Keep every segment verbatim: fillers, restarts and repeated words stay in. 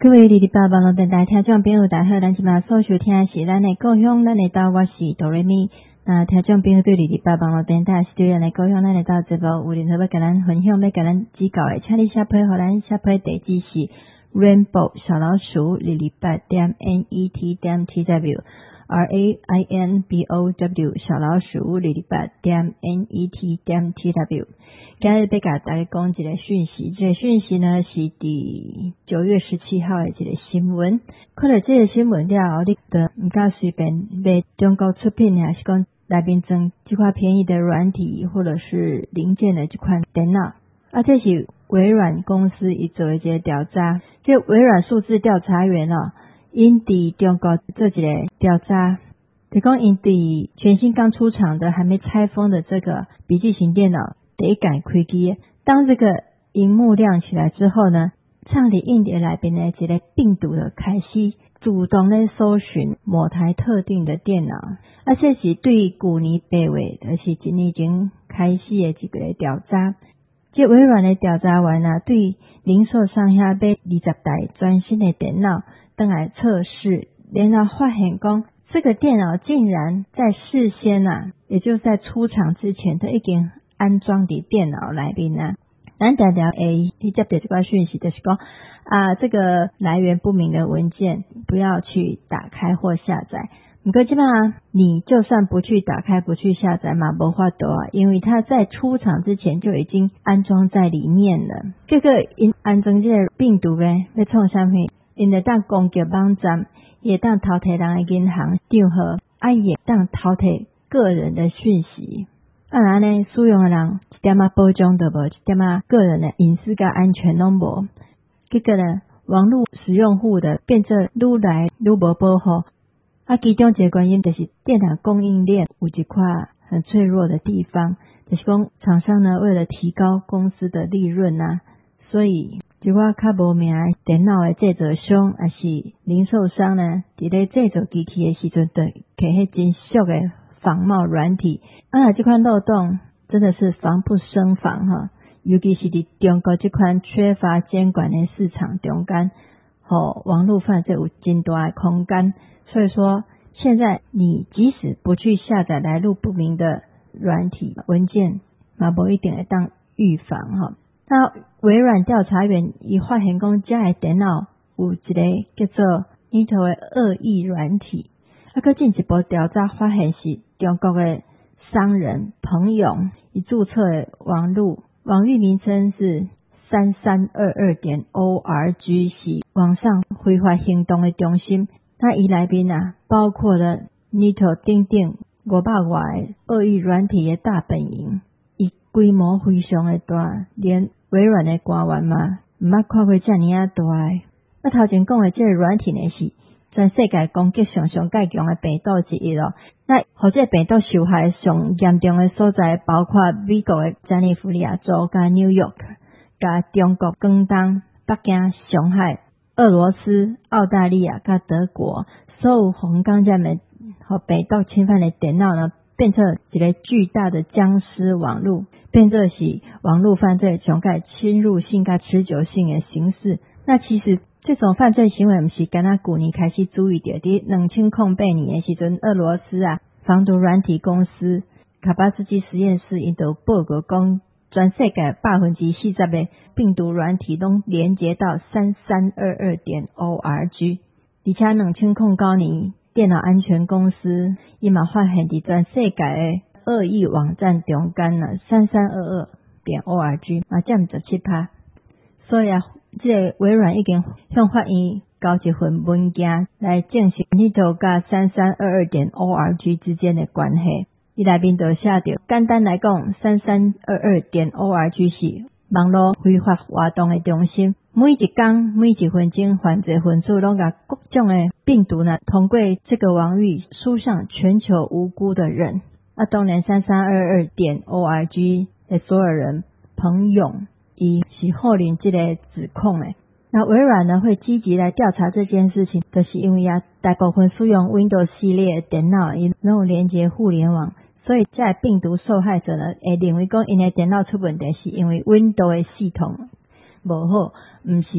各位二二八网络电台听众朋友大家好，咱即马所收听的是咱的故乡咱的岛，我是哆瑞咪。那听众朋友对二二八网络电台是对咱的故乡咱的岛节目有任何要甲咱分享要甲咱指教的，请你写批互咱写批地址是 rainbow 小老鼠二二八点 net 点 tw R A I N B O W 小老鼠二二八点 net 点 tw。今日要甲大家讲一个讯息，这个讯息呢是伫九月十七号的一个新闻。看到这个新闻了后，你就唔敢随便买中国出品的，还是讲内面装这款便宜的软体或者是零件的这款电脑。啊，这是微软公司伊做一个调查，这微软数字调查员哦，因伫中国做一个调查，就讲因伫全新刚出厂的还没拆封的这个笔记型电脑第一改开机，当这个荧幕亮起来之后呢，唱里硬碟内边的一个病毒的开始主动的搜寻某台特定的电脑，啊，这是对去年八月，就是一年前开始的一个调查。这微软的调查员啊，对零售商遐买二十台全新的电脑登来测试，然后发现讲这个电脑竟然在事先啊，也就是在出厂之前都已经安装伫电脑内面啊。咱常常会去接到这个讯息，就是讲啊，这个来源不明的文件不要去打开或下载。不过基本上你就算不去打开不去下载嘛没法度啊，因为它在出厂之前就已经安装在里面了。这个因安装这个病毒呢要创啥物，因会当攻击网站，也当偷摕人的银行账号，啊也当偷摕个人的讯息。啊然呢使用的人一点仔保障都无，一点仔个人的隐私跟安全都无。结果呢网络使用户的变做愈来愈无保护。啊，其中一个原因就是电脑供应链有一块很脆弱的地方，就是讲厂商呢为了提高公司的利润啊，所以一寡较无名的电脑的制造商还是零售商呢，伫咧制造机器的时阵，就摕迄真俗的仿冒软体。啊，这款漏洞真的是防不胜防哈，尤其是伫中国这款缺乏监管的市场中间，吼网络犯罪有真大的空间。所以说现在你即使不去下载来路不明的软体文件，嘛不一定会当预防哈。那微软调查员伊发现讲这的电脑有一个叫做 Intel 的恶意软体，啊佮进一步调查发现是中国的商人彭勇伊注册的网路网域名称是三三二二点 org， 是网上非法行动的中心。那伊内面啊，包括了 Intel 顶顶五百外的恶意软体的大本营，伊规模非常的大，连微软的官员嘛，毋捌看过这么啊大的。那头前讲的这个软体呢，是全世界攻击上上介强的病毒之一咯。那或者病毒受害上严重的所在，包括美国的加利福尼亚州、加纽约、加中国广东、北京、上海。俄罗斯、澳大利亚跟德国，所有红钢这么和病毒侵犯的电脑呢，变成一个巨大的僵尸网络，变成是网络犯罪上盖侵入性跟持久性的形式。那其实这种犯罪行为不是刚刚去年开始注意到，在二零零八年的时阵，俄罗斯啊防毒软体公司卡巴斯基实验室因都报告讲，全世界百分之四十的病毒软体都连接到三三二二点 org， 而且二零零九年电脑安全公司伊嘛发现伫全世界的恶意网站中间呢三三二二点 org 嘛占十七%。所以啊，这个微软已经向法院交一份文件来证实呢度甲三三二二点 org 之间的关系。伊内面就写着，简单来讲，三三二二点 org 是网络非法活动的中心。每一天、每一分钟，犯罪分子拢甲各种的病毒呢，通过这个网域输向全球无辜的人。啊，当然三三二二点 org 的所有人，彭勇伊是否认这个指控的。那微软呢会积极来调查这件事情，就是因为啊，大部分使用 Windows 系列的电脑伊能够连接互联网。所以在病毒受害者呢，会认为讲因的电脑出问题是因为 Windows 的系统无好，不是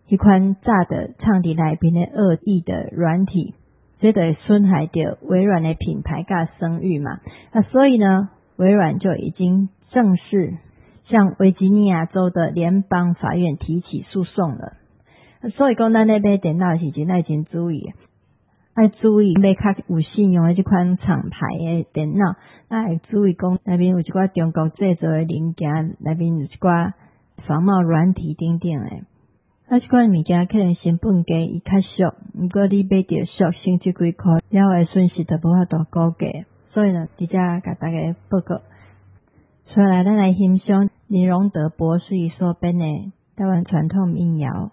一款炸的唱伫内面的恶意的软体，这就会损害到微软的品牌甲声誉嘛。那所以呢，微软就已经正式向维吉尼亚州的联邦法院提起诉讼了。所以讲咱咧买电脑的时阵要真注意，要注意买较有信用的这款厂牌的电脑，那要注意讲内面有一寡中国制造的零件，内面有一寡仿冒软体等等的。啊，这款物件可能成本价伊较俗，如果你买着俗升这几块，了后损失就无法度估价。所以呢，直接甲大家报告。所以来，咱来欣赏林荣德博士伊所编的台湾传统民谣。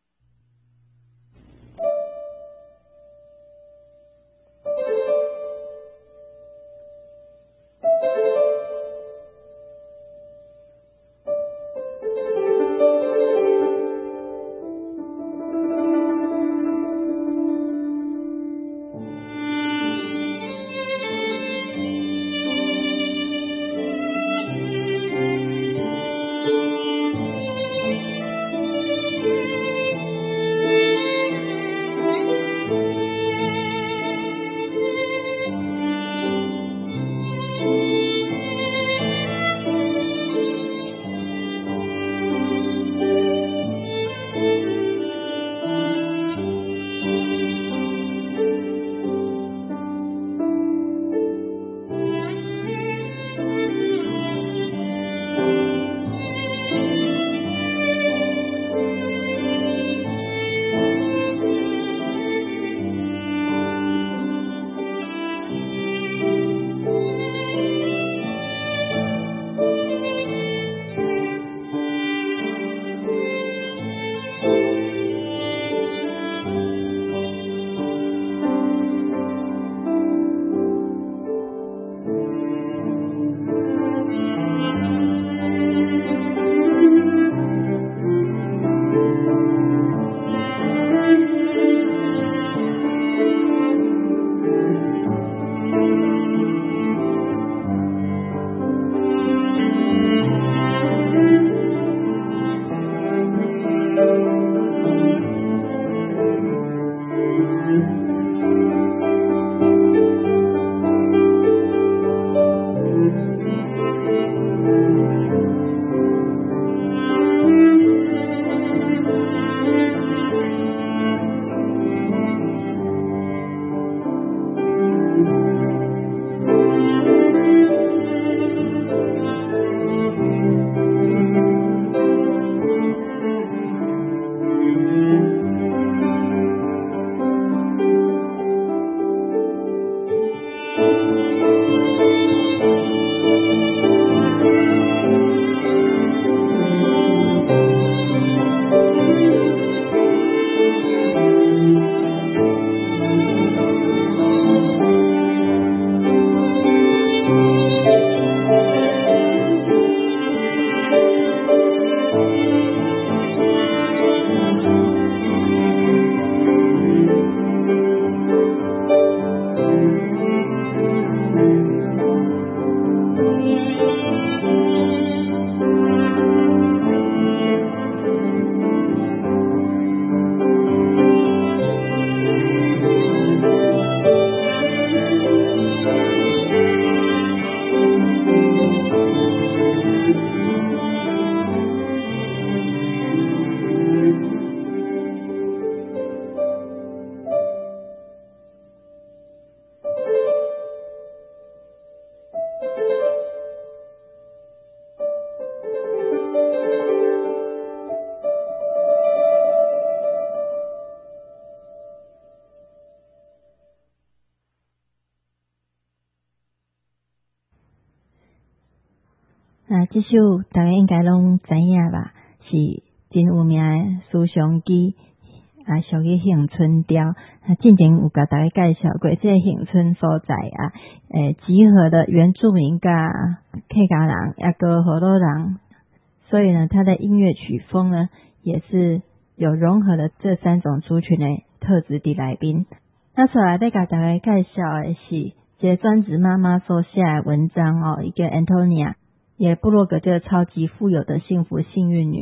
啊，这首大家应该拢知影吧，是真有名的思想机啊，属于恒春调。啊，之前有甲大家介绍过，这个恒春所在啊，诶，集合的原住民甲客家人、也个河洛人，所以呢，它的音乐曲风呢，也是有融合了这三种族群的特质伫内面。那所来要甲大家介绍的是一个专职妈妈所写的文章哦，一个 Antonia。也部落格叫超级富有的幸福幸运女，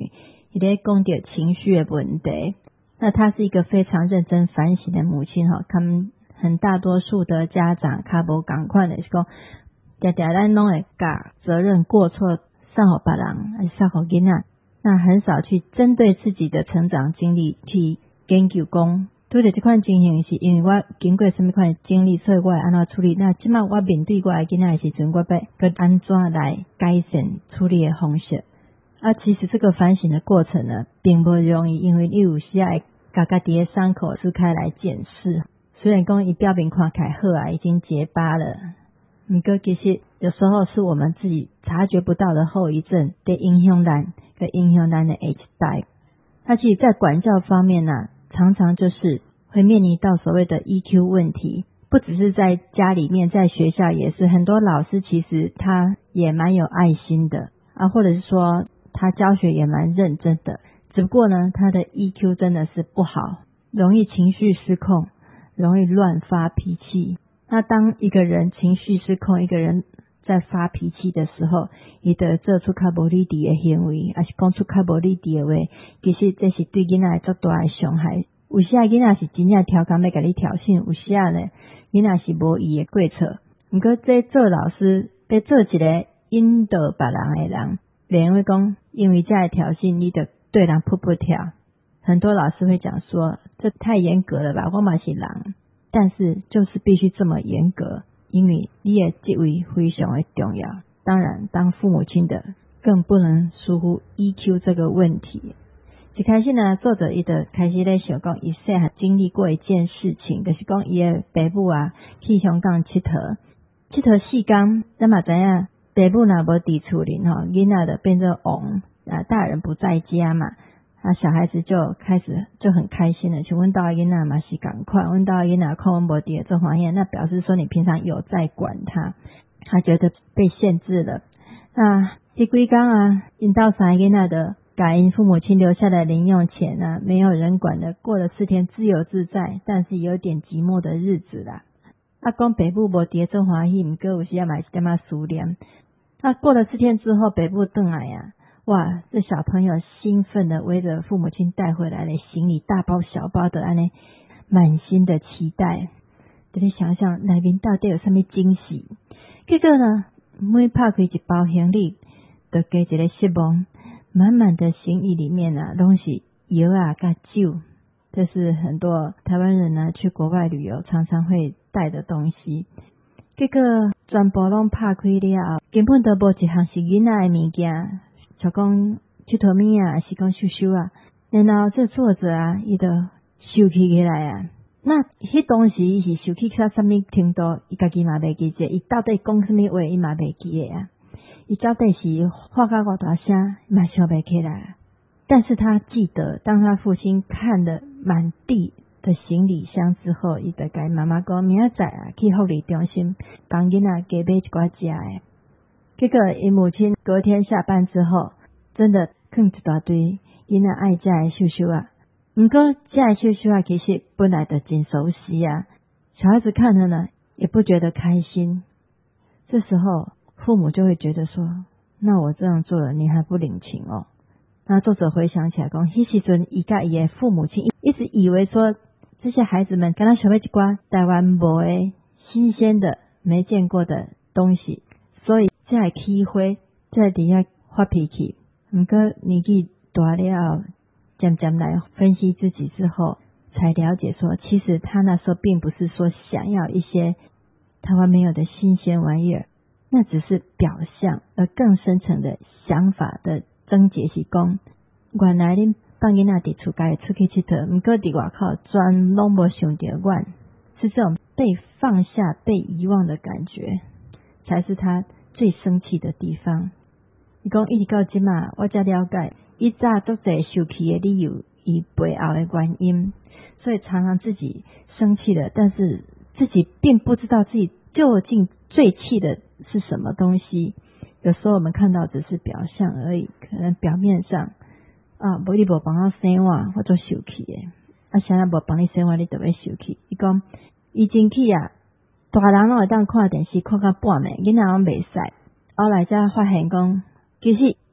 伊咧讲到情绪的问题。那她是一个非常认真反省的母亲哈，他们很大多数的家长较无同款的是讲，常常咱拢会把责任过错送给别人，还是送给囡仔，那很少去针对自己的成长经历去研究讲，对着这款情形是因为我经过什么款经历，所以我会安怎处理。那即摆我面对我的囡仔的时阵，我要跟安怎来改善处理的方式。啊，其实这个反省的过程呢，并不容易，因为你有时要把家己的伤口撕开来检视。虽然讲伊表面看起来好啊，已经结疤了，不过其实有时候是我们自己察觉不到的后遗症，在影响咱，跟影响咱的下一代。那其实在管教方面呢、啊，常常就是会面临到所谓的 E Q 问题，不只是在家里面，在学校也是，很多老师其实他也蛮有爱心的啊，或者是说他教学也蛮认真的，只不过呢，他的 E Q 真的是不好，容易情绪失控，容易乱发脾气。那当一个人情绪失控，一个人在发脾气的时候，他就做出较无理智的行为，还是讲出较无理智的话，其实这是对囡仔最大的伤害。有时啊囡仔是真正挑工要给你挑衅，有时啊呢囡仔是无伊的过错。不过这做老师要做一个引导别人的人，连会讲因为这样挑衅，你就对人扑扑跳。很多老师会讲说，这太严格了吧，我嘛是人，但是就是必须这么严格，因为你的职位非常的重要。当然当父母亲的更不能疏忽 E Q 这个问题。一开始呢，作者他就开始在想讲，他小汉经历过一件事情，就是讲他的爸母啊去香港佚佗，佚佗四天，咱嘛知影爸母若无伫厝里吼，囡仔就变成王啊，大人不在家嘛，啊小孩子就开始就很开心了。像阮家的囡仔嘛是同款，阮家的囡仔看阮无伫做欢喜，那表示说你平常有在管他，他觉得被限制了。那这几天啊，因到三个囡仔的把因父母亲留下的零用钱啊，没有人管的，过了四天自由自在，但是有点寂寞的日子啦。啊，讲爸母无伫做欢喜，毋过有时也嘛是点仔思念。那过了四天之后，爸母回来啊，哇，这小朋友兴奋的围着父母亲带回来的行李，大包小包的，安尼满心的期待。你想想内面到底有什么惊喜？结果呢，每拍开一包行李，就加一个失望。满满的行李里面啊，拢是药啊甲酒，这是很多台湾人呢去国外旅游常常会带的东西。结果全部拢拍开了后，根本都无一项是囡仔的物件，像讲佚佗物啊，是讲收收啊。然后这作者啊，伊就收起起来啊。那迄当时伊是收起到什么程度，伊家己嘛袂记者，伊到底讲什么话，伊嘛袂记的啊。伊到底是话到偌大声，嘛想不起来。但是他记得，当他父亲看了满地的行李箱之后，伊就甲妈妈讲，明仔载啊去福利中心帮囡仔加买一寡食的。结果伊母亲隔天下班之后，真的放一大堆囡仔爱食的秀秀啊。不过这的秀秀啊，其实本来就真熟悉啊，小孩子看了呢，也不觉得开心。这时候父母就会觉得说，那我这样做了，你还不领情哦。那作者回想起来说，那时候伊甲伊的父母亲一直以为说，这些孩子们跟他想要一寡台湾没的新鲜的没见过的东西，所以才起火，才底下发脾气。不过年纪大了后，渐渐来分析自己之后，才了解说，其实他那时候并不是说想要一些台湾没有的新鲜玩意儿，那只是表象，而更深层的想法的症结是讲，原来恁放囡仔伫厝家出去佚佗，毋过伫外口全拢无想到阮，是这种被放下、被遗忘的感觉，才是他最生气的地方。伊讲一直到即嘛，我才了解，伊早足侪受气的理由，伊背后的原因，所以常常自己生气了，但是自己并不知道自己究竟最气的是什么东西。有时候我们看到只是表象而已，可能表面上啊，无你无帮我生活，我做受气的，啊，啥人无帮你生活，你就要受气。伊讲伊真气啊，大人拢会当看电视看到半暝，囡仔拢袂使。后来才发现讲，其实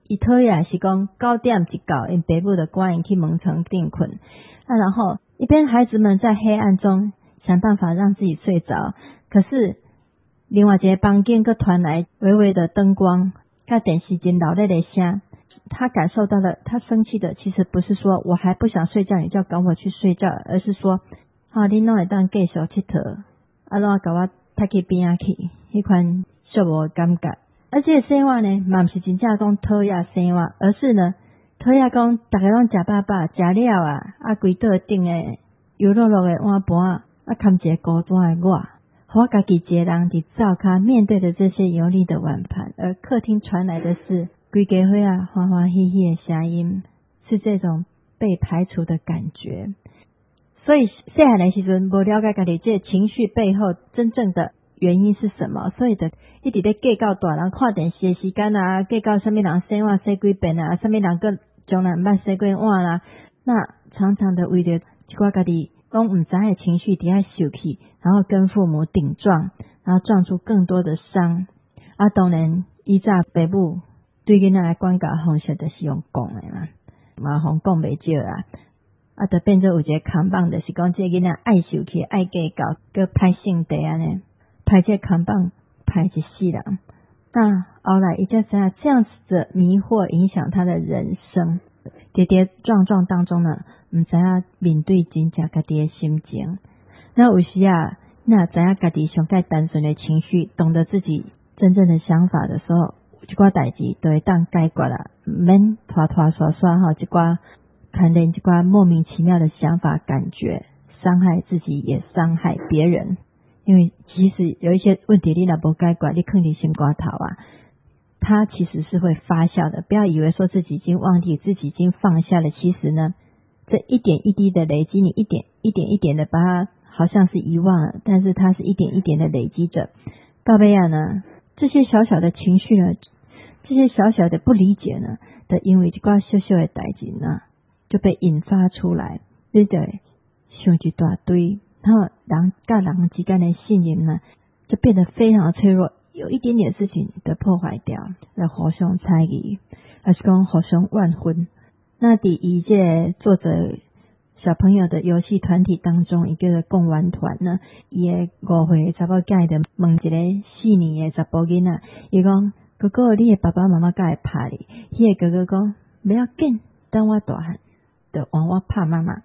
伊讨厌是讲九点一到，因爸母就赶因去门床顶困。啊，然后一边孩子们在黑暗中想办法让自己睡着，可是另外一个房间又传来微微的灯光，甲电视机老咧的声。他感受到了，他生气的其实不是说我还不想睡觉，你就要赶我去睡觉，而是说，啊，你拢会当继续佚佗，啊，拢甲我踢去边仔去，迄款寂寞的感觉。而且生活呢，嘛不是真正讲讨厌生活，而是呢，讨厌讲大家拢食饱饱，食了啊，啊，规桌顶诶油落落的碗盘，啊，牵一个孤单的我。我家己一个人伫灶骹面对着这些油腻的碗盘，而客厅传来的是规家伙啊欢欢喜喜的声音，是这种被排除的感觉。所以细汉的时阵无了解家己这情绪背后真正的原因是什么，所以就一直咧计较大人看电视的时间啊，计较什么人生活洗几遍啊，什么人个将来毋捌洗几碗啦，那常常的为了一寡家己拢毋知的情绪底下受气，然后跟父母顶撞，然后撞出更多的伤。啊，当然以前爸母对囡仔来管教方式就是用讲的嘛，嘛互讲袂少啊，啊，就变做有一个扛棒，就是讲这囡仔爱受气、爱计较，佮歹性地安尼，歹这扛棒，歹一世人。那后来伊才知影这样子的迷惑影响他的人生，跌跌撞撞当中呢，毋知影面对真正家己的心情。那有时啊，那知影家己上介单纯的情绪，懂得自己真正的想法的时候，一寡代志就会当解决啦，毋免拖拖刷刷吼，一寡看见一寡莫名其妙的想法感觉，伤害自己也伤害别人。因为其实有一些问题你若无解决，你放伫心肝头啊，它其实是会发酵的。不要以为说自己已经忘记，自己已经放下了，其实呢，这一点一滴的累积，你一点一点一点的把它好像是遗忘了，但是它是一点一点的累积着。到尾啊呢，这些小小的情绪呢，这些小小的不理解呢，的因为一寡小小的代志呢，就被引发出来，你就会想一大堆，然后人跟人之间的信任呢，就变得非常的脆弱，有一点点事情就破坏掉，来互相猜疑，还是讲互相怨恨。那伫伊这个作者小朋友的游戏团体当中，一个共玩团呢，伊的五岁查某囝就问一个四年的查甫囡仔，伊讲哥哥，你的爸爸妈妈敢会拍你？迄个哥哥讲不要紧，等我大汉，就换我拍妈妈。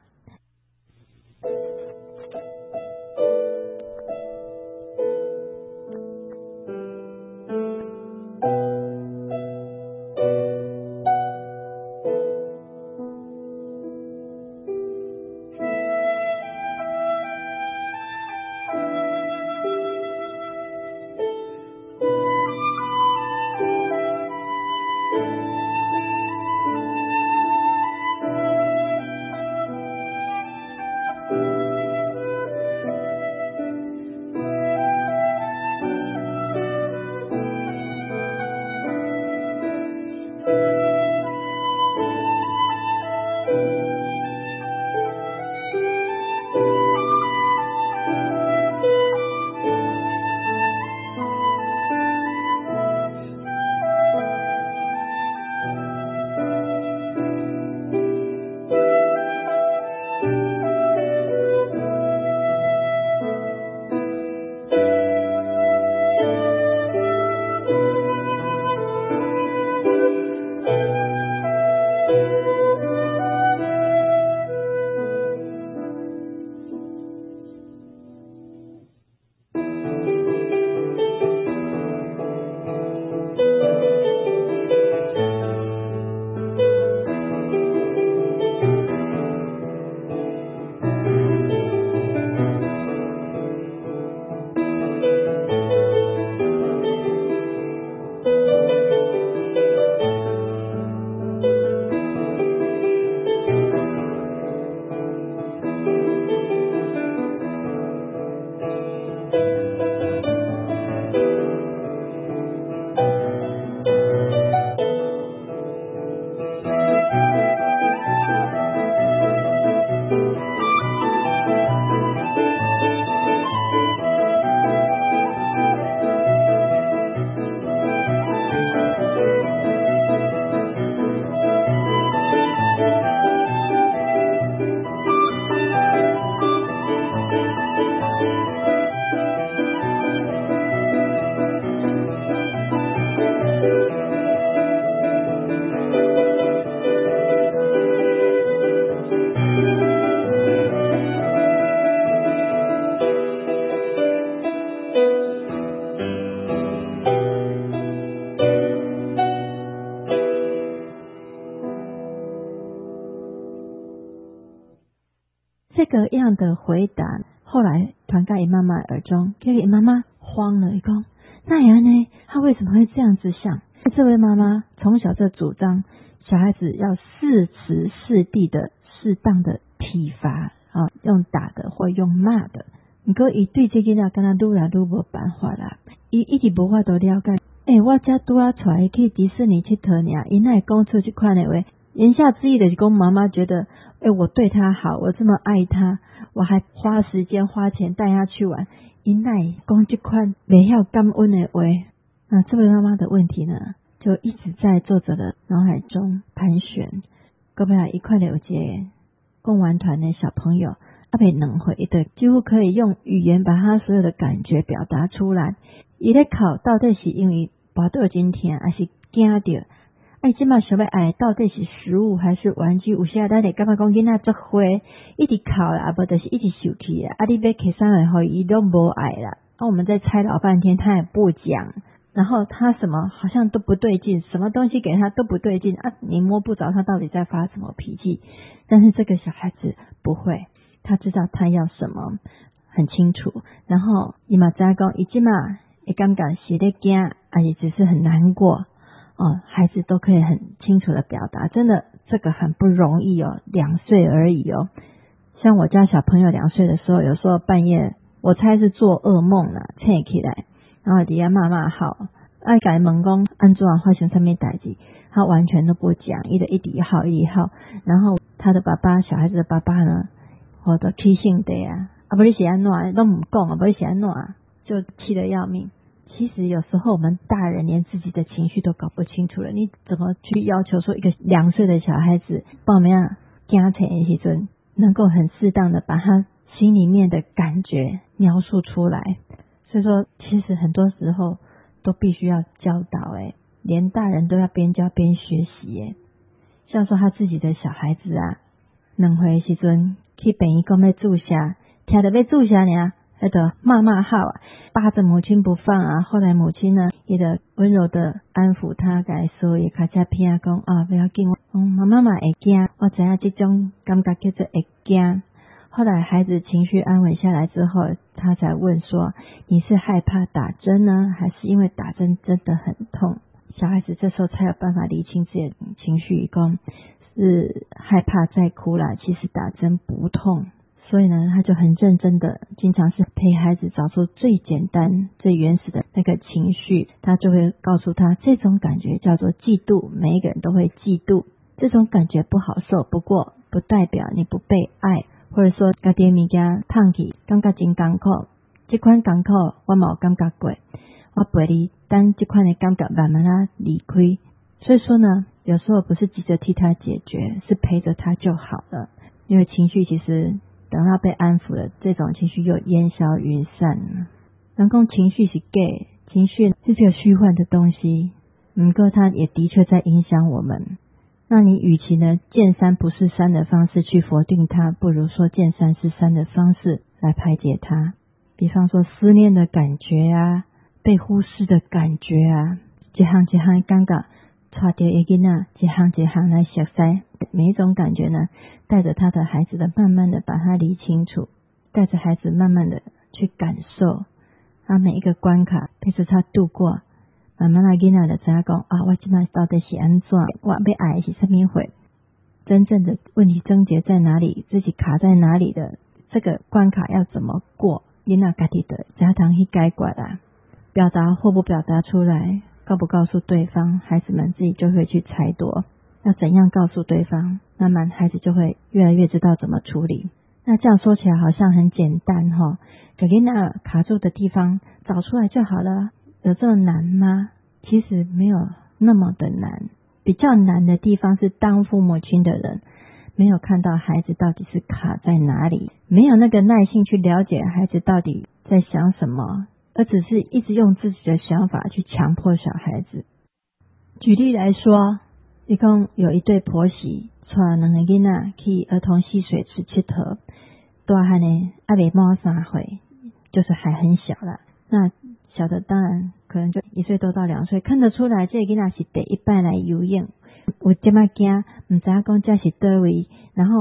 这个样的回答后来传到伊妈妈耳中，给伊妈妈慌了，伊讲那样呢，他为什么会这样子想？这位妈妈从小就主张小孩子要适时适地的适当的体罚啊，用打的或用骂的。不过伊对这个囡仔敢若愈来愈无办法啦，伊一直无法度了解。诶、欸，我才拄啊带伊去迪士尼佚佗尔，伊哪会讲出这款的话？言下之意的是讲妈妈觉得，诶、欸，我对他好，我这么爱他，我还花时间花钱带他去玩，伊哪会讲这款袂晓感恩的话？那这位妈妈的问题呢，就一直在作者的脑海中盘旋。隔壁一块了解共玩团的小朋友，阿北能回的几乎可以用语言把他所有的感觉表达出来。伊咧考到底是因为跋倒真疼，还是惊到？哎，即马想要爱到底是食物还是玩具？有时咱会感觉讲囡仔足花，一直哭啦，啊无就是一直受气啊。啊，你要摕啥来互伊都无爱啦。啊，我们在猜老半天，他也不讲。然后他什么好像都不对劲，什么东西给他都不对劲啊！你摸不着他到底在发什么脾气。但是这个小孩子不会，他知道他要什么，很清楚。然后伊嘛知讲，伊即马会感觉是咧惊，啊也只是很难过。哦，孩子都可以很清楚的表达，真的这个很不容易哦，两岁而已哦。像我家小朋友两岁的时候，有时候半夜我猜是做噩梦啦，醒起来，然后底下骂骂好，爱改问讲安怎发生什么代志，他完全都不讲，一直一直好一直好，然后他的爸爸，小孩子的爸爸呢，我都气性的啊，啊不你是安怎都不讲啊，不你是安怎就气得要命。其实有时候我们大人连自己的情绪都搞不清楚了，你怎么去要求说一个两岁的小孩子报名家庭的时阵能够很适当的把他心里面的感觉描述出来？所以说其实很多时候都必须要教导，诶，连大人都要边教边学习诶。像说他自己的小孩子啊，两岁的时阵去病院讲要注射，听到要注射尔那个骂骂号啊，扒着母亲不放啊。后来母亲呢，也的温柔的安抚他，该说也卡加片讲啊，不要紧，嗯，妈妈嘛会惊，我知影这种感觉叫做会惊。后来孩子情绪安稳下来之后，他才问说，你是害怕打针呢，还是因为打针真的很痛？小孩子这时候才有办法理清自己的情绪，讲是害怕再哭啦，其实打针不痛。所以呢，他就很认真的，经常是陪孩子找出最简单、最原始的那个情绪，他就会告诉他，这种感觉叫做嫉妒，每一个人都会嫉妒，这种感觉不好受，不过不代表你不被爱，或者说家己物件胖起，感觉真艰苦，这款艰苦我嘛有感觉过，我陪你等这款的感觉慢慢啊离开。所以说呢，有时候不是急着替他解决，是陪着他就好了，因为情绪其实等到被安抚了，这种情绪又烟消云散了。人讲情绪是假，情绪是这个虚幻的东西，不过它也的确在影响我们。那你与其呢见山不是山的方式去否定它，不如说见山是山的方式来排解它。比方说思念的感觉啊，被忽视的感觉啊，一项一项感觉带着一个呢，一项一项来熟悉，每一种感觉呢，带着他的孩子的慢慢的把它理清楚，带着孩子慢慢的去感受，他每一个关卡陪着他度过，慢慢来囡仔就知道讲啊，我现在到底是安怎，我要爱是什么回，真正的问题症结在哪里，自己卡在哪里的这个关卡要怎么过，囡仔自己的家堂去解决啦，表达或不表达出来，告不告诉对方，孩子们自己就会去猜度，要怎样告诉对方，慢慢孩子就会越来越知道怎么处理。那这样说起来好像很简单齁，给囡仔卡住的地方找出来就好了，有这么难吗？其实没有那么的难，比较难的地方是当父母亲的人没有看到孩子到底是卡在哪里，没有那个耐心去了解孩子到底在想什么，而只是一直用自己的想法去强迫小孩子。举例来说，一共有一对婆媳带两个囡仔去儿童戏水池佚佗，大汉呢还没满三岁，就是还很小啦。那小的当然可能就一岁多到两岁，看得出来这个囡仔是第一摆来游泳，有这么惊，不知道讲这是哪位，然后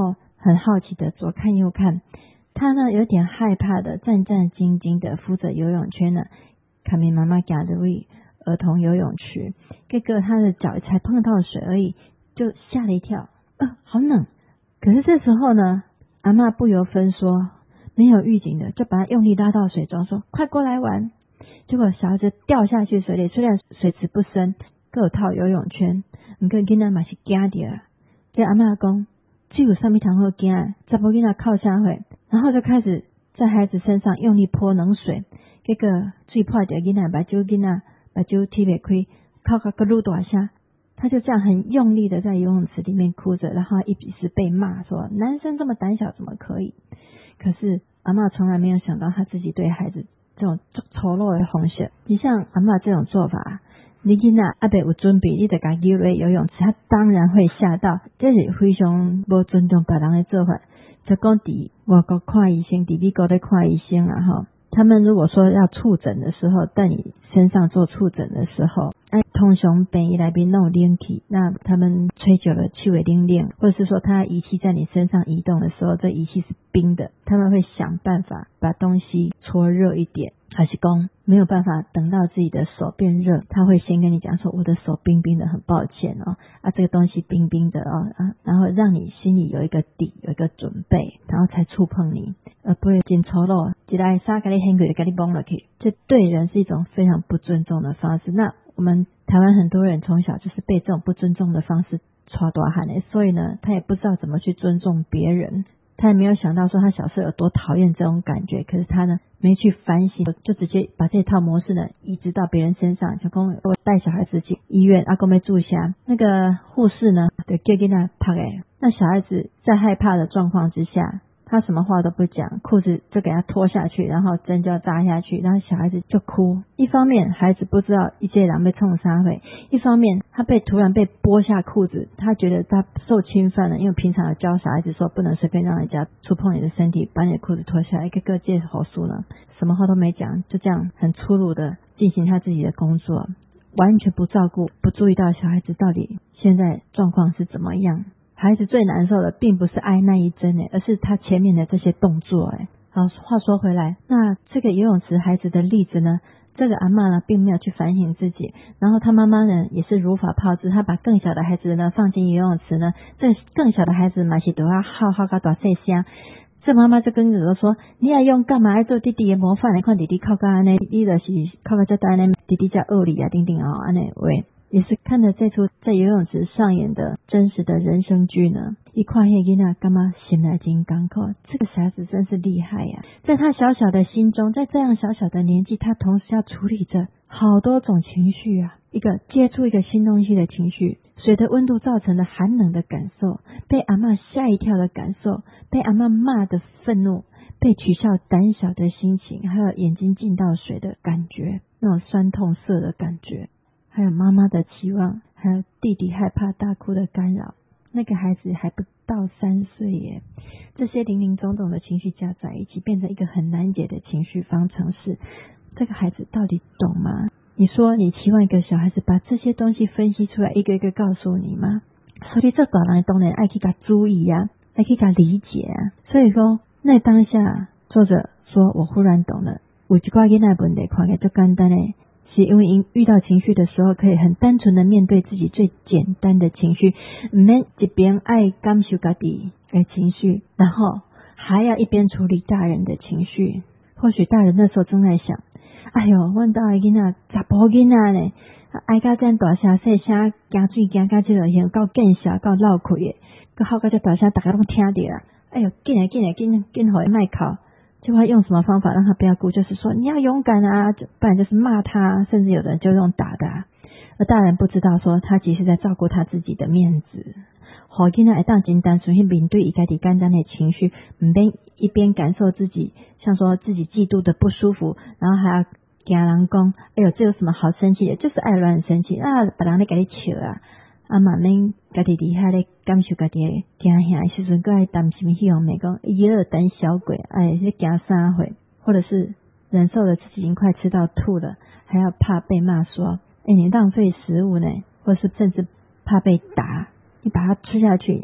很好奇的左看右看，他呢有点害怕的战战兢兢的扶着游泳圈呢，看见妈妈行入儿童游泳池，结果他的脚才碰到水而已，就吓了一跳，呃，好冷。可是这时候呢，阿嬷不由分说，没有预警的就把他用力拉到水中，说快过来玩。结果小孩子掉下去水里，虽然水池不深，各有套游泳圈，不过囡仔嘛是惊到了。这阿嬷讲，这有什么通好惊？查某囡仔靠啥会？然后就开始在孩子身上用力泼冷水，结果水破掉囡仔目睭，囡仔目睭踢不开，靠个个噜大声。他就这样很用力的在游泳池里面哭着，然后一直是被骂说男生这么胆小怎么可以？可是阿嬷从来没有想到他自己对孩子这种丑陋的方式。你像阿嬷这种做法，你囡仔还没有准备，你就给他丢入游泳池，他当然会吓到，这是非常不尊重别人的做法。就讲在外国看医生，在美国在看医生啊齁，他们如果说要触诊的时候，在你身上做触诊的时候，哎，通常病医来宾弄冷气，那他们吹久了气味冷冷，或者是说他仪器在你身上移动的时候，这仪器是冰的，他们会想办法把东西搓热一点，还是讲没有办法等到自己的手变热，他会先跟你讲说我的手冰冰的，很抱歉哦，啊这个东西冰冰的哦，啊，然后让你心里有一个底，有一个准备，然后才触碰你，而不会紧丑陋，一来沙给你很贵的给你崩了去，这对人是一种非常不尊重的方式。那我们台湾很多人从小就是被这种不尊重的方式抓大汉的，所以呢，他也不知道怎么去尊重别人。他也没有想到说他小时候有多讨厌这种感觉，可是他呢没去反省，就直接把这套模式呢移植到别人身上。就讲我带小孩子去医院，阿公没住下，那个护士呢就叫给他拍诶，那小孩子在害怕的状况之下，他什么话都不讲，裤子就给他脱下去，然后针就要扎下去，然后小孩子就哭。一方面孩子不知道一些人被冲杀会，一方面他被突然被剥下裤子，他觉得他受侵犯了，因为平常有教小孩子说不能随便让人家触碰你的身体，把你的裤子脱下来，一个个借口书呢，什么话都没讲，就这样很粗鲁的进行他自己的工作，完全不照顾不注意到小孩子到底现在状况是怎么样。孩子最难受的并不是挨那一针诶，而是他前面的这些动作诶。好，话说回来，那这个游泳池孩子的例子呢，这个阿嬷呢并没有去反省自己，然后他妈妈呢也是如法炮制，他把更小的孩子呢放进游泳池呢，这更小的孩子嘛是都要好好个大细声。这妈妈就跟着说，你要用干嘛要做弟弟的模范，你看弟弟靠个安尼，你就是靠个这单呢，弟弟叫恶理啊，丁丁哦，安尼喂。也是看着这出在游泳池上演的真实的人生剧呢，一看那囡仔干嘛心来真刚口，这个小孩子真是厉害呀！在他小小的心中，在这样小小的年纪，他同时要处理着好多种情绪啊，一个接触一个新东西的情绪，水的温度造成的寒冷的感受，被阿嬷吓一跳的感受，被阿嬷骂的愤怒，被取笑胆小的心情，还有眼睛进到水的感觉，那种酸痛涩的感觉，还有妈妈的期望，还有弟弟害怕大哭的干扰。那个孩子还不到三岁耶，这些零零总总的情绪加在一起，变成一个很难解的情绪方程式。这个孩子到底懂吗？你说你期望一个小孩子把这些东西分析出来，一个一个告诉你吗？所以这大人当然爱去给他注意啊，爱去给他理解啊。所以说那当下作者说，我忽然懂了，有一寡囡仔问题看起来就简单的，是因为遇到情绪的时候，可以很单纯的面对自己最简单的情绪，不免一边爱感受自己的情绪，然后还要一边处理大人的情绪。或许大人那时候正在想，哎呦，我到的囡仔十甫囡仔呢，爱到这样大声细声，惊水惊到这落现，够见笑，够闹开的，够好到这大声，大家都听到啦。哎呦，紧来紧来紧紧回麦考。就会用什么方法让他不要哭，就是说你要勇敢啊，不然就是骂他，甚至有的人就用打的、啊。而大人不知道说他其实在照顾他自己的面子。好，囡仔会当真单纯去面对家己简单的情绪，唔免一边感受自己，像说自己嫉妒的不舒服，然后还要惊人讲，哎呦，这有什么好生气的？就是爱乱生气啊，别人咧给你笑啊。啊，慢慢家己厉害咧，感受家己的惊吓的时阵，佮爱担心希望美讲，伊尔胆小鬼，哎，是惊啥会，或者是忍受了自己已经快吃到吐了，还要怕被骂说，哎，你浪费食物呢，或者是甚至怕被打，你把它吃下去，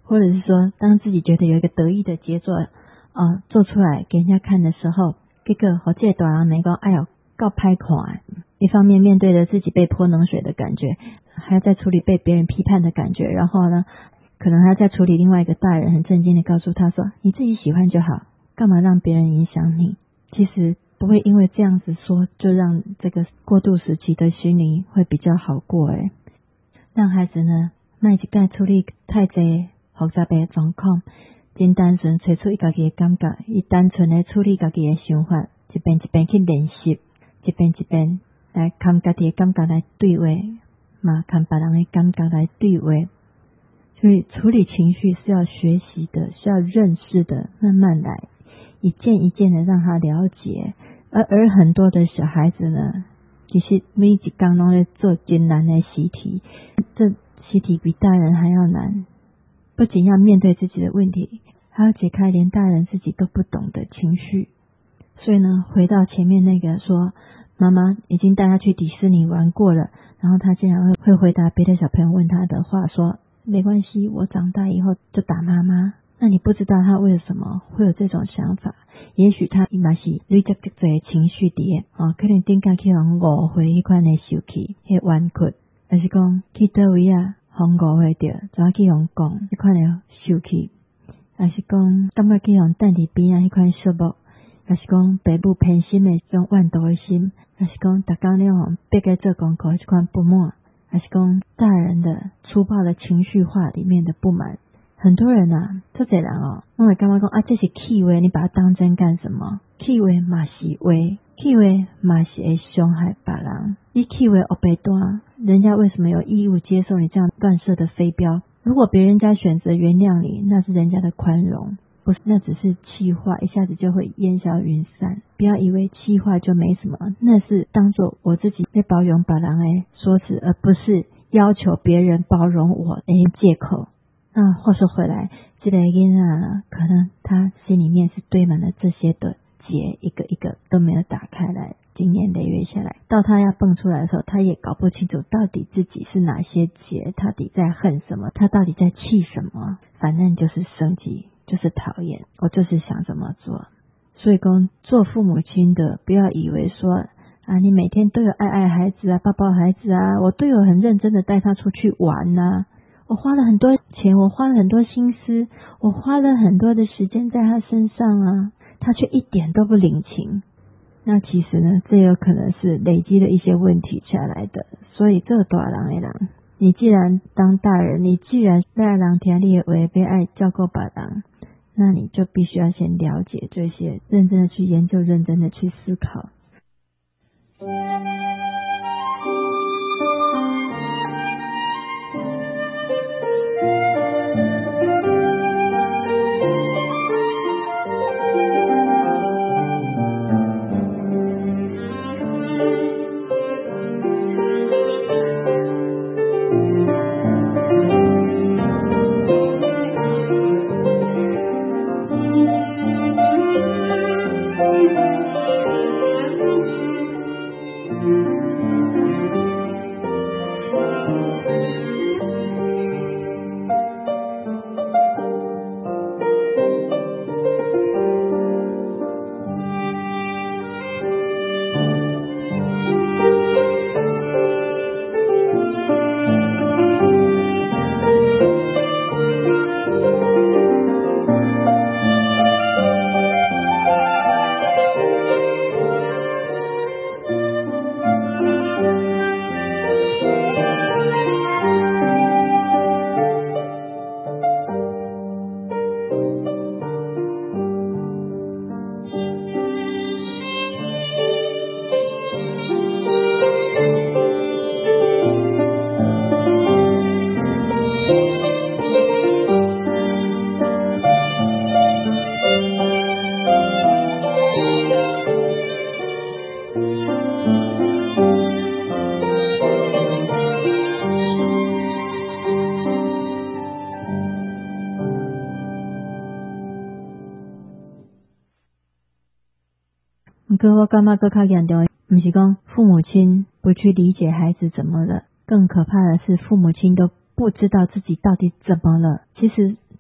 或者是说当自己觉得有一个得意的杰作呃，做出来给人家看的时候，结果好这大人来讲哎呦够歹看，一方面面对着自己被泼冷水的感觉，还要再处理被别人批判的感觉，然后呢可能还要再处理另外一个大人很震惊的告诉他说你自己喜欢就好，干嘛让别人影响你。其实不会因为这样子说就让这个过渡时期的心灵会比较好过诶。让孩子呢别一概处理太多复杂的状况，真单纯找出伊家己的感觉，伊单纯的处理家己的想法，一遍一遍去练习，一遍一遍来看家己的感觉来对话，嘛看别人的感觉来对话。所以处理情绪是要学习的，是要认识的，慢慢来，一件一件的让他了解。而而很多的小孩子呢，其实每一天都在做艰难的习题，这习题比大人还要难，不仅要面对自己的问题，还要解开连大人自己都不懂的情绪。所以呢，回到前面那个说妈妈已经带他去迪士尼玩过了，然后他竟然会会回答别的小朋友问他的话说没关系，我长大以后就打妈妈。那你不知道他为什么会有这种想法，也许他也是累积这些情绪底哦，可能顶下去互误会迄款的受气迄冤屈，还是讲去倒位啊互误会着怎去互讲迄款的受气，还是讲感觉去互等伫边啊迄款寂寞，还是讲爸母偏心的种怨毒的心，还是讲逐工了互逼个做功课迄款不满，还是讲大人的粗暴的情绪化里面的不满。很多人啊，这些人哦，我会感觉说啊，这是气话，你把它当真干什么？气话嘛是话，气话嘛是会伤害别人。你气话黑白单，人家为什么有义务接受你这样乱射的飞镖？如果别人家选择原谅你，那是人家的宽容，不是那只是气话，一下子就会烟消云散。不要以为气话就没什么，那是当作我自己在包容别人的说辞，而不是要求别人包容我的借口。那话说回来，这个囡仔可能他心里面是堆满了这些的结，一个一个都没有打开来，经年累月下来，到他要蹦出来的时候，他也搞不清楚到底自己是哪些结，他到底在恨什么，他到底在气什么，反正就是生气，就是讨厌，我就是想这么做。所以说做父母亲的不要以为说啊，你每天都有爱爱孩子啊，抱抱孩子啊，我都有很认真的带他出去玩啊，我花了很多钱，我花了很多心思，我花了很多的时间在他身上啊，他却一点都不领情。那其实呢，这有可能是累积了一些问题下来的。所以这大人的人，你既然当大人，你既然爱人听你的话，要爱照顾别人，那你就必须要先了解这些，认真的去研究，认真的去思考。不过我感觉更较严重的不是说父母亲不去理解孩子怎么了，更可怕的是父母亲都不知道自己到底怎么了。其实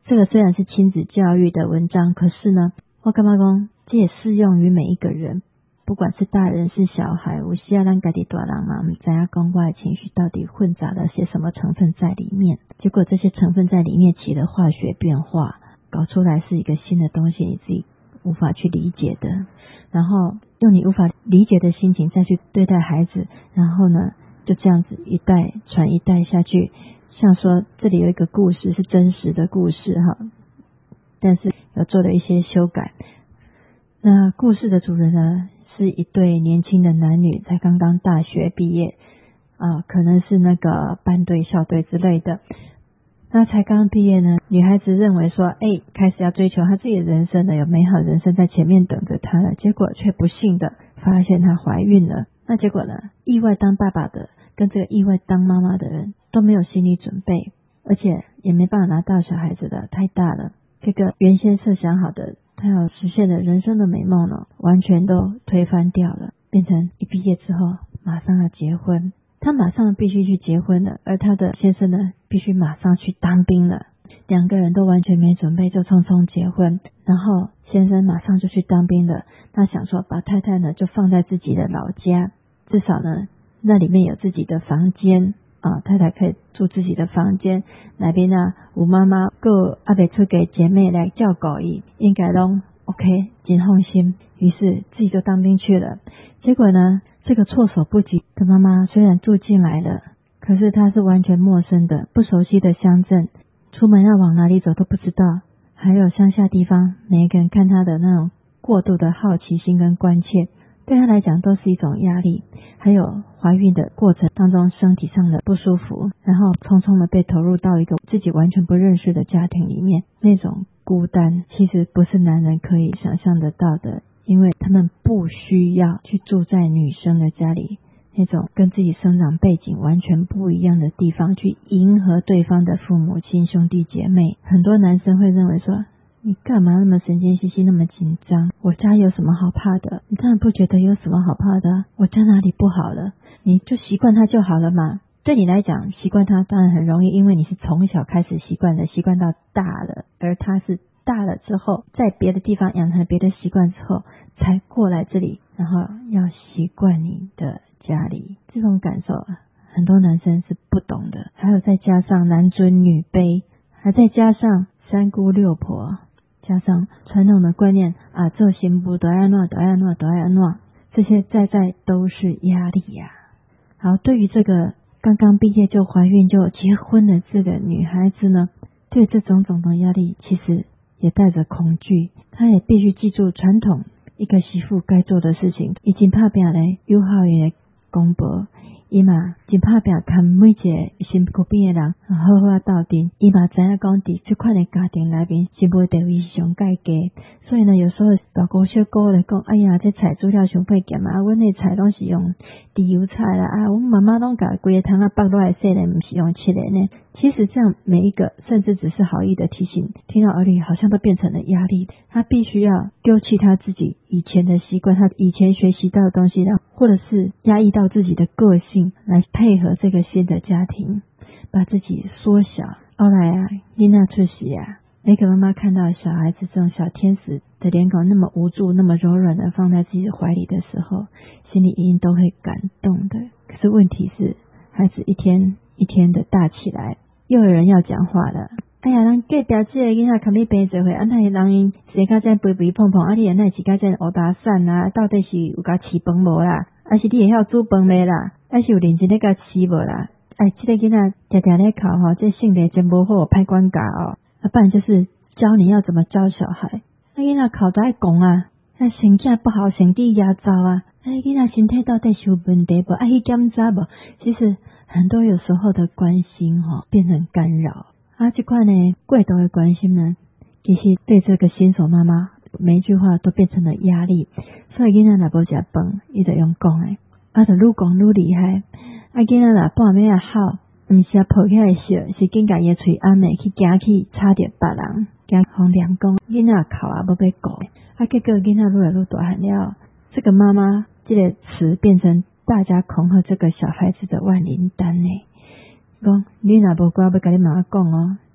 这个虽然是亲子教育的文章，可是呢，我感觉说这也适用于每一个人，不管是大人是小孩，有时啊咱家己大人嘛，不知道讲我的情绪到底混杂了些什么成分在里面，结果这些成分在里面起了化学变化，搞出来是一个新的东西，你自己无法去理解的，然后用你无法理解的心情再去对待孩子，然后呢就这样子一代传一代下去。像说这里有一个故事是真实的故事哈，但是有做了一些修改。那故事的主人呢是一对年轻的男女，才刚刚大学毕业啊，可能是那个班队校队之类的。那才刚刚毕业呢，女孩子认为说，哎，开始要追求她自己的人生了，有美好人生在前面等着她了，结果却不幸的发现她怀孕了。那结果呢，意外当爸爸的跟这个意外当妈妈的人都没有心理准备，而且也没办法拿到小孩子的，太大了。这个原先设想好的他要实现的人生的美梦呢，完全都推翻掉了，变成一毕业之后马上要结婚，他马上必须去结婚了，而他的先生呢必须马上去当兵了，两个人都完全没准备就匆匆结婚，然后先生马上就去当兵了，他想说把太太呢就放在自己的老家，至少呢那里面有自己的房间啊，太太可以住自己的房间，那边呢有妈妈还还没出给姐妹来照顾伊，应该都 OK 很放心，于是自己就当兵去了。结果呢这个措手不及的妈妈虽然住进来了，可是她是完全陌生的不熟悉的乡镇，出门要往哪里走都不知道，还有乡下地方，每一个人看她的那种过度的好奇心跟关切，对她来讲都是一种压力。还有怀孕的过程当中身体上的不舒服，然后匆匆的被投入到一个自己完全不认识的家庭里面，那种孤单其实不是男人可以想象得到的，因为他们不需要去住在女生的家里，那种跟自己生长背景完全不一样的地方，去迎合对方的父母亲兄弟姐妹。很多男生会认为说，你干嘛那么神经兮兮那么紧张，我家有什么好怕的，你当然不觉得有什么好怕的，我家哪里不好了，你就习惯它就好了嘛。对你来讲习惯它当然很容易，因为你是从小开始习惯的，习惯到大了，而他是大了之后在别的地方养成别的习惯之后才过来这里，然后要习惯你的家里，这种感受很多男生是不懂的。还有再加上男尊女卑，还再加上三姑六婆，加上传统的观念啊，做媳妇都要弄都要弄都要弄，这些在在都是压力呀、啊。好，对于这个刚刚毕业就怀孕就结婚的这个女孩子呢，对这种种的压力其实也带着恐惧，她也必须记住传统一个媳妇该做的事情，已经打拼咧友好的公婆，伊嘛真打拼看每一个身边的人好好斗阵，伊嘛知影讲伫这款的家庭内面媳妇地位是上介低，所以呢有时候大姑小姑来讲，哎呀这菜煮了伤费咸啊，阮的菜拢是用猪油菜啦，啊阮妈妈拢甲规个汤啊剥落来洗咧，不是用切的呢。其实这样每一个甚至只是好意的提醒，听到儿女好像都变成了压力，他必须要丢弃他自己以前的习惯，他以前学习到的东西，或者是压抑到自己的个性来配合这个新的家庭，把自己缩小。后来啊囡仔出世啊，每个妈妈看到小孩子这种小天使的脸孔那么无助那么柔软的放在自己的怀里的时候，心里一定都会感动的。可是问题是孩子一天一天的大起来，又有人要讲话了。哎呀，咱隔壁这个囡仔看你病做伙，啊那人因生甲这肥肥胖胖，啊你那是甲这乌打散啊，到底是有甲饲饭无啦？还是你会晓煮饭未啦？还是有认真咧甲饲无啦？哎，这个囡仔常常咧哭吼，这性格真无好，歹管教哦。啊，不然就是教你要怎么教小孩。啊囡仔哭都爱讲啊，啊身体不好，身体压糟啊。哎，囡仔身体到底是有问题无？爱去检查无？其实很多有时候的关心吼、哦、变成干扰啊，这款呢过度的关心呢，其实对这个新手妈妈每一句话都变成了压力。所以囡仔若无食饭，伊就用讲的，啊就愈讲愈厉害。啊囡仔若半暝啊哭，毋是啊抱起来笑，是紧甲伊嘴暗的去惊去吵着别人，惊互人讲囡仔哭啊无要顾。啊结果囡仔愈来愈大汉了，这个妈妈这个词变成大家恐吓这个小孩子的万灵丹呢，讲你若无乖，要甲你妈妈讲哦，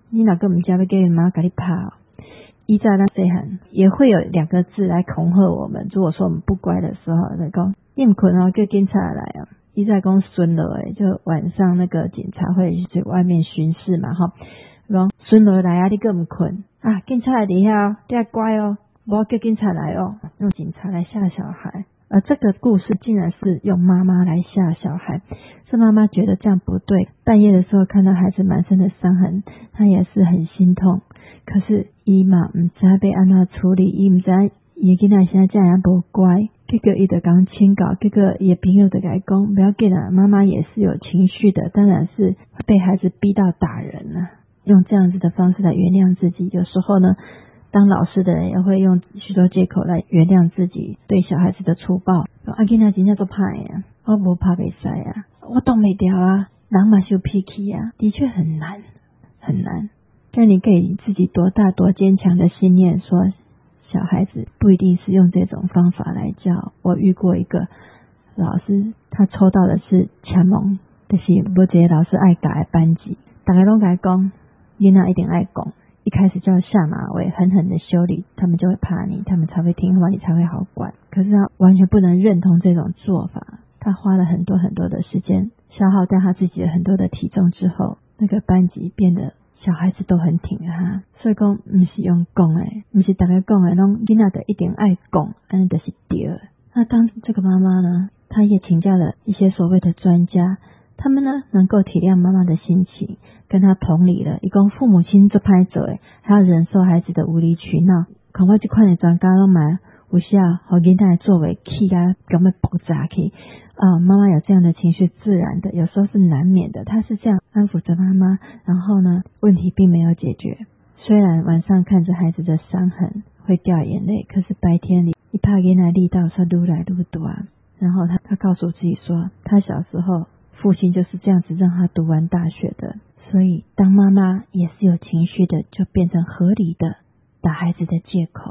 你哪个唔知要给你妈给你拍哦。依在那细汉也会有两个字来恐吓我们，如果说我们不乖的时候，就讲你唔困哦，叫警察来啊。依在讲孙了诶，就晚上那个警察会去外面巡视嘛，哈，讲孙了来啊，你个唔困啊，警察来底下，你要乖哦，不要叫警察来哦，用警察来吓小孩。而这个故事竟然是用妈妈来吓小孩，是妈妈觉得这样不对，半夜的时候看到孩子满身的伤痕，她也是很心痛。可是伊嘛唔知要安怎处理，伊唔知伊囡仔现在这样不乖，结果伊就讲请教，结果伊的朋友就甲讲不要紧啦，妈妈也是有情绪的，当然是被孩子逼到打人了，用这样子的方式来原谅自己。有时候呢，当老师的人也会用许多借口来原谅自己对小孩子的粗暴。啊，囡仔真正做歹啊，我无拍袂使啊，我挡袂掉啊，人嘛是有脾气啊，的确很难很难。但你可以自己多大多坚强的信念说，小孩子不一定是用这种方法来教。我遇过一个老师，他抽到的是强蒙，就是无一个老师爱教的班级，大家拢甲讲囡仔一定爱讲，一开始就要下马威，狠狠的修理，他们就会怕你，他们才会听话，你才会好管。可是他完全不能认同这种做法，他花了很多很多的时间，消耗掉他自己的很多的体重之后，那个班级变得小孩子都很挺他。所以讲不是用讲的，不是大家讲的拢囡仔就一定爱讲，安尼就是对的。那当这个妈妈呢，她也请教了一些所谓的专家，他们呢能够体谅妈妈的心情，跟她同理了。一共父母亲做歹做的，还要忍受孩子的无理取闹，看我这款的专家拢嘛有时啊，和囡仔作为气啊，根本爆炸去啊！妈妈有这样的情绪，自然的，有时候是难免的。他是这样安抚着妈妈，然后呢，问题并没有解决。虽然晚上看着孩子的伤痕会掉眼泪，可是白天里一怕囡仔力道说愈来愈大。然后他他告诉自己说，他小时候父亲就是这样子让他读完大学的，所以当妈妈也是有情绪的，就变成合理的打孩子的借口。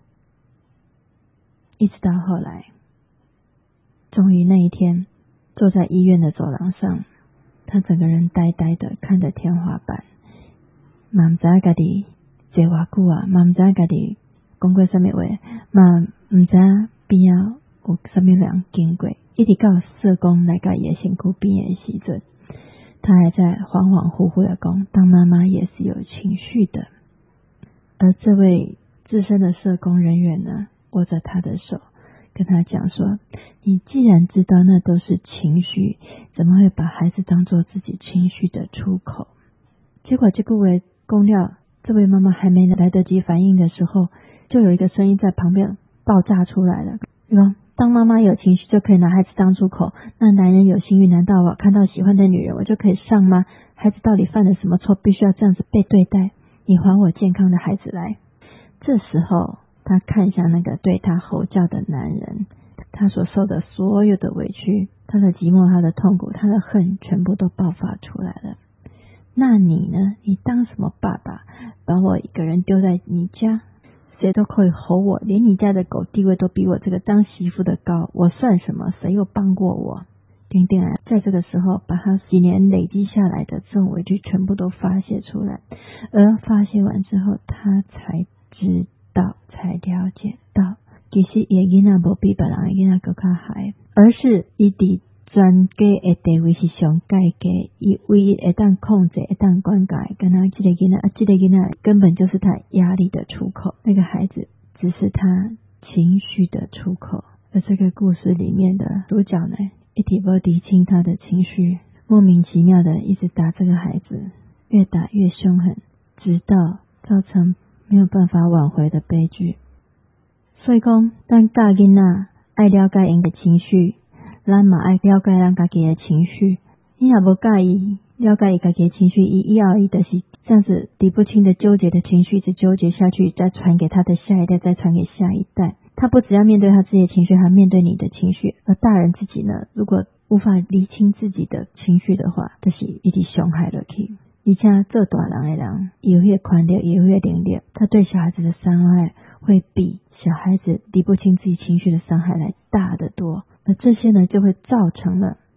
一直到后来，终于那一天，坐在医院的走廊上，他整个人呆呆的看着天花板，嘛不知道自己坐多久啊，嘛不知道自己讲过什么话，嘛不知道边啊有什么人经过，一直到社工来到他的身躯边的时阵，他还在恍恍惚惚的讲，当妈妈也是有情绪的。而这位资深的社工人员呢，握着他的手跟他讲说，你既然知道那都是情绪，怎么会把孩子当作自己情绪的出口？结果这个位公料，这位妈妈还没来得及反应的时候，就有一个声音在旁边爆炸出来了，说当妈妈有情绪就可以拿孩子当出口，那男人有性欲，难道我看到喜欢的女人我就可以上吗？孩子到底犯了什么错，必须要这样子被对待？你还我健康的孩子来。这时候他看向那个对他吼叫的男人，他所受的所有的委屈，他的寂寞，他的痛苦，他的恨，全部都爆发出来了。那你呢？你当什么爸爸，把我一个人丢在你家，谁都可以吼我，连你家的狗地位都比我这个当媳妇的高，我算什么？谁又帮过我？丁丁啊，在这个时候把他几年累积下来的这种委屈全部都发泄出来，而发泄完之后，他才知道，才了解到，其实他的囡仔没比别人的囡仔更加好，而是他在全家的地位是上高的，他唯一会当控制、会当管教的，跟他这个囡仔，啊，这个囡仔根本就是他压力的出口，那个孩子只是他情绪的出口。而这个故事里面的主角呢，一直没理清他的情绪，莫名其妙的一直打这个孩子，越打越凶狠，直到造成没有办法挽回的悲剧。所以说，咱教囡仔爱了解因的情绪，咱嘛爱了解咱家己的情绪。你也无介意了解伊家己的情绪，伊以后伊就是这样子理不清的纠结的情绪，一直纠结下去，再传给他的下一代，再传给下一代。他不只要面对他自己的情绪，还面对你的情绪。而大人自己呢，如果无法理清自己的情绪的话，就是一直伤害落去。而且做大人的人有那个宽力，有那个能力，他对小孩子的伤害会比小孩子理不清自己情绪的伤害来大得多。而这些呢，就会造成了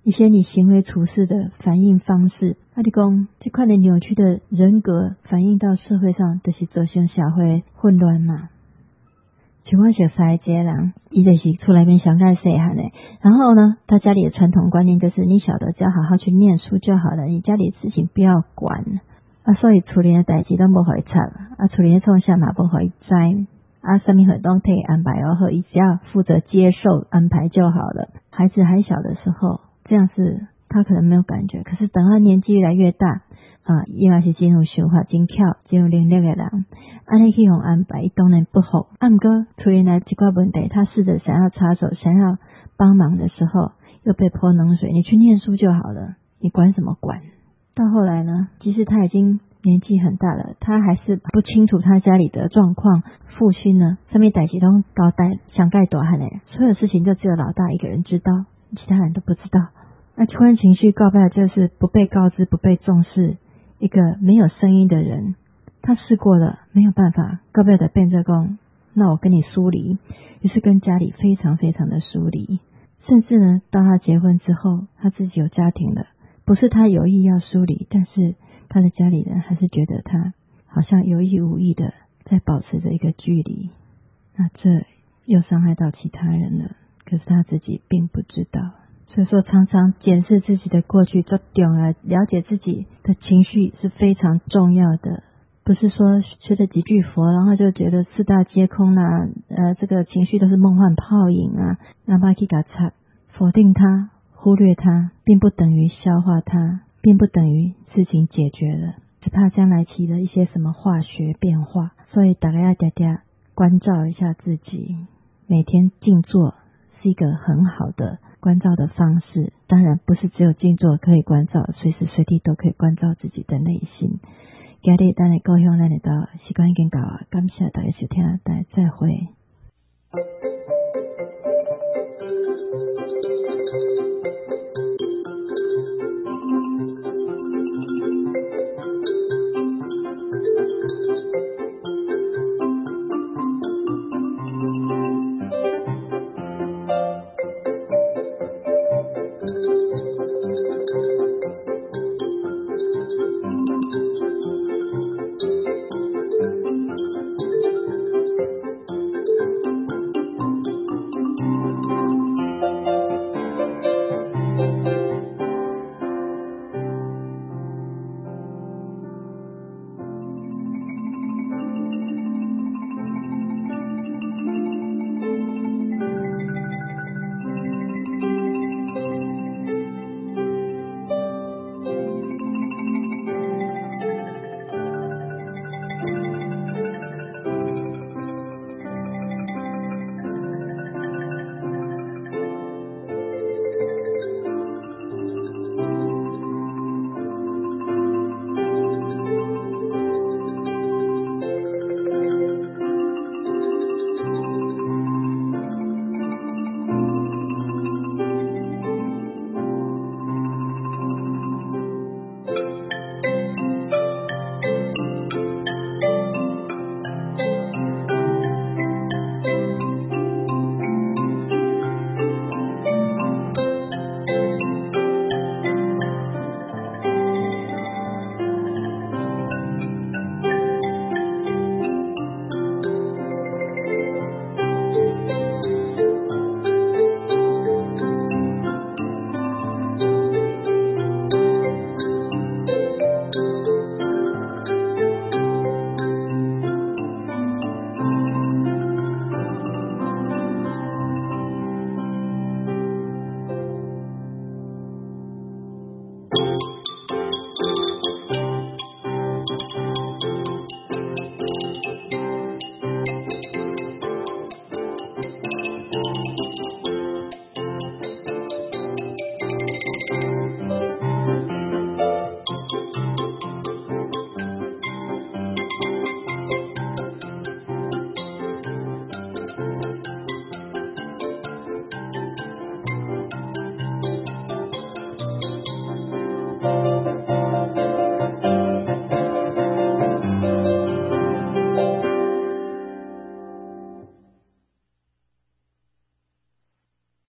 一些你行为处事的反应方式。啊，你讲这款的扭曲的人格反映到社会上，就是造成社会混乱嘛。像我熟识一个人，他就是出来面上盖细汉的，然后呢，他家里的传统观念就是你小的就要好好去念书就好了，你家里的事情不要管啊，所以处理的代志都不会插啊，处理的创下嘛不会知啊，什么活动可以安排哦，和只要负责接受安排就好了。孩子还小的时候，这样是他可能没有感觉，可是等他年纪越来越大啊，伊嘛是真有想法真巧真有能力的人，安尼去用安排当然不好，啊不过出现来几个问题，他试着想要插手想要帮忙的时候又被泼冷水，你去念书就好了，你管什么管。到后来呢，即使他已经年纪很大了，他还是不清楚他家里的状况，父亲呢上面代志都交代想盖大汉的，所有事情就只有老大一个人知道，其他人都不知道。那突然情绪告白就是不被告知不被重视，一个没有声音的人，他试过了没有办法，告白的变这讲，那我跟你疏离，于是跟家里非常非常的疏离，甚至呢到他结婚之后，他自己有家庭了，不是他有意要疏离，但是他的家里人还是觉得他好像有意无意的在保持着一个距离，那这又伤害到其他人了，可是他自己并不知道。所以说常常检视自己的过去很重要，了解自己的情绪是非常重要的，不是说学了几句佛然后就觉得四大皆空啦、啊，呃，这个情绪都是梦幻泡影啊，那把它给擦，否定它忽略它，并不等于消化它，并不等于事情解决了，只怕将来起了一些什么化学变化。所以大家要嗲嗲关照一下自己，每天静坐是一个很好的关照的方式，当然不是只有静坐可以关照，随时随地都可以关照自己的内心。今日咱的高雄咱就到时间已经到了，感谢大家收听，大家再会。